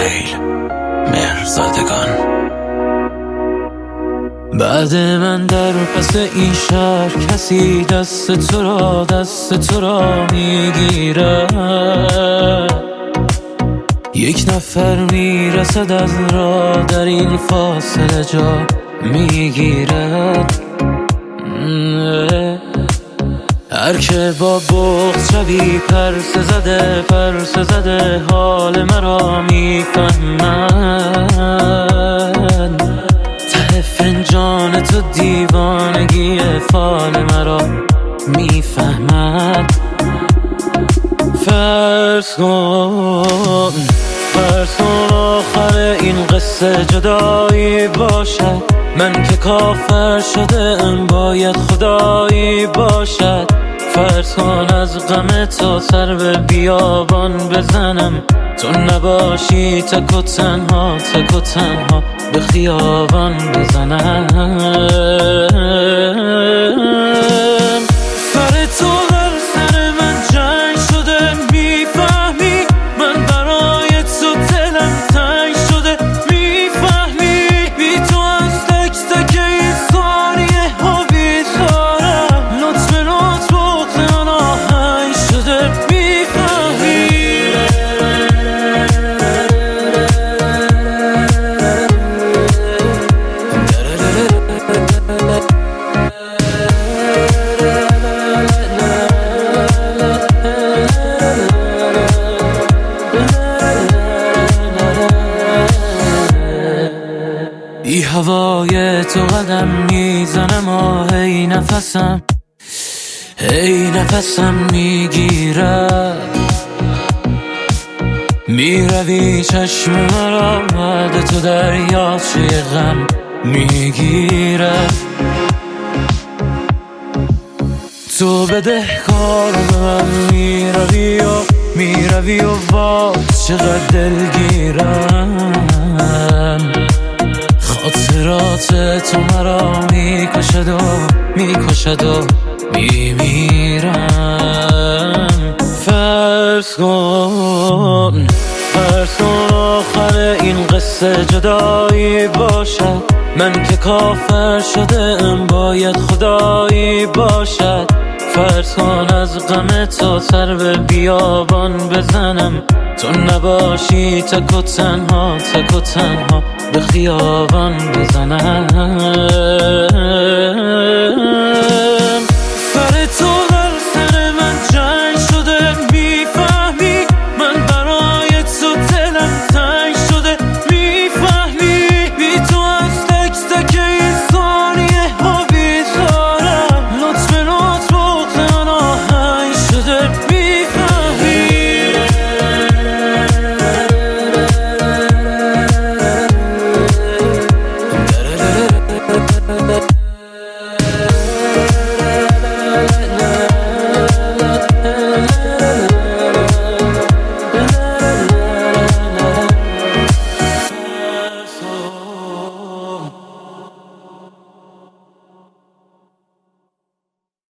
سهیل مهرزادگان. بعد من در پس این شهر کسی دست تو را میگیره، یک نفر میرسد از راه در این فاصله جا میگیره. هر که با بغض شبی پرسه زده حال مرا میفهمن، ته فنجان تو دیوانگی فال مرا میفهمد. فرض کن آخر این قصه جدایی باشد، من که کافر شده ام باید خدایی باشد. فرض کن از غم تو سر به بیابان بزنم، تو نباشی تک و تنها به خیابان بزنم. سر تو در سر من جنگ شده، میفهمی من برای تو دلم تنگ شده، میفهمی بی تو از تک تک این ثانیه ها بیزارم، لطف بغض آن آهنگ شده، میفهمی. ای هوای تو قدم میزنم و هی نفسم میگیره، میروی چشم مرا بعد تو دریاچه غم میگیره. تو بدهکار به من میروی و باز چقدر دلگیرم، خاطرات تو مرا میکشد و میمیرم. فرض کن آخر این قصه جدایی باشد، من که کافر شده ام باید خدایی باشد. فرض کن از غم تو سر به بیابان بزنم، تو نباشی تک و تنها به خیابان بزنم.